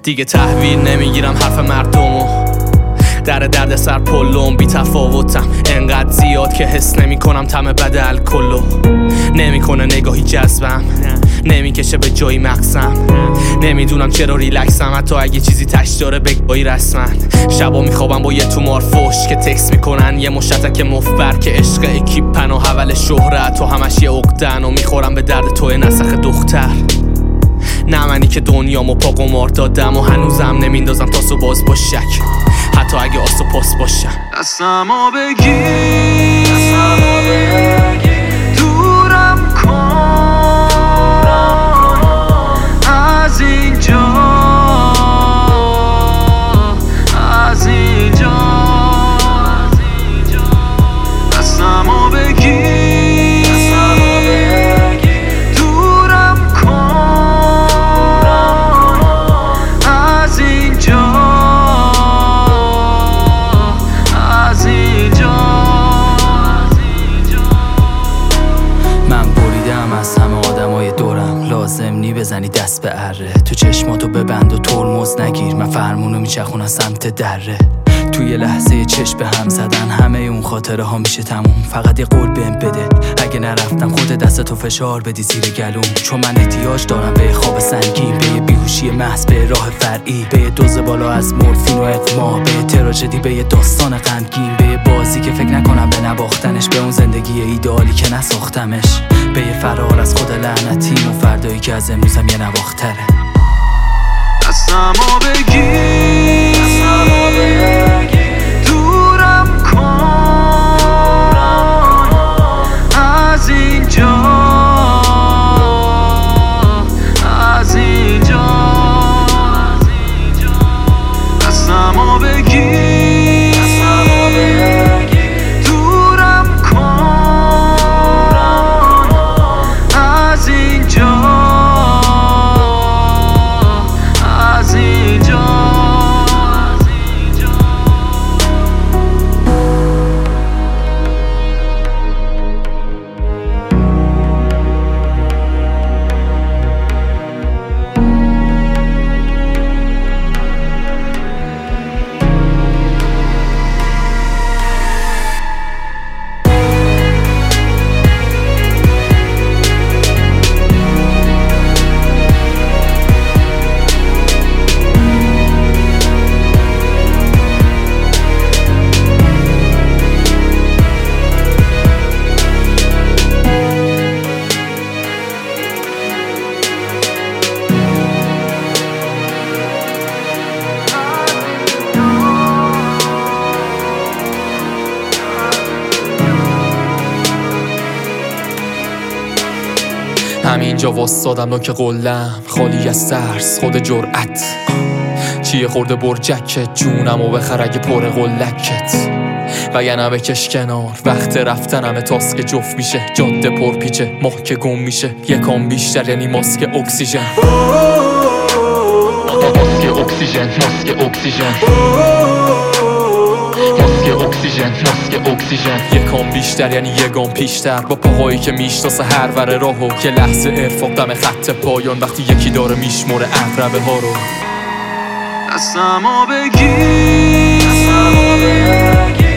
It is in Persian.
دیگه تحویل نمیگیرم حرف مردمو، در درد سر پلم بی تفاوتم انقدر زیاد که حس نمی کنم طعم بد الکلو. نمیکنه نگاهی جذبم، نمیکشه به جایی مغزم، نمیدونم چرا ریلکسم حتی اگه چیزی تش داره بگاهی رسما. شبا میخوابم با یه تومار فوش که تکس میکنن یه مشتک مفبر که عشق اکیپن و حول شهرت و همش یه عقدن و میخورم به درد توی نسخ دختر. نه منی که دنیامو پا قمار دادم و هنوزم نمیندازم تاسو باز با شک حتی اگه آسو پاس باشم. دستمو بگیر دورم کن از اینجا، از اینجا. دستمو بگیر دورم کن از اینجا، از اینجا. من بریدم از همه آدمای دورم، لازم نی بزنی دست به اره، تو چشماتو ببند و ترمز نگیر، من فرمونو میچخونم سمت دره. توی لحظه چشم به هم زدن همه اون خاطره ها میشه تموم، فقط یه قول بهم بده اگه نرفتم خود دستتو فشار بدی زیر گلوم، چون من احتیاج دارم به خواب سنگین، به یه بیهوشی محض، به راه فرعی، به یه دوز بالا از مورفین و اقما، به یه تراژدی، به یه داستان غمگین، به یه بازی که فکر نکنم به نباختنش، به اون زندگی ایدئالی که نساختمش، به یه فرار از خود لعنتیم و فردایی که از امروزم یه نواختره. دستمو بگیر دورم کن از اینجا، از اینجا. دستمو بگیر دورم کن از اینجا، از اینجا. همینجا واسادم نوک قلم خالی از ترس خود جرأت، چیه خورده برجکت جونم و بخر اگه پر قلکت، وگرنه بکش کنار وقت رفتنم تاسک جفت میشه، جاده پرپیچه ماه که گم میشه، یکم بیشتر یعنی ماسک اکسیژن، ماسک اکسیژن، ماسک اکسیژن، ماسک اکسیژن، ماسک اکسیژن. یکم بیشتر یعنی یکم پیشتر، با پاهایی که میشناسه هر ور راهو، که لحظه ارفاق دم خط پایان وقتی یکی داره میشمره عقربه ها رو. دستمو بگیر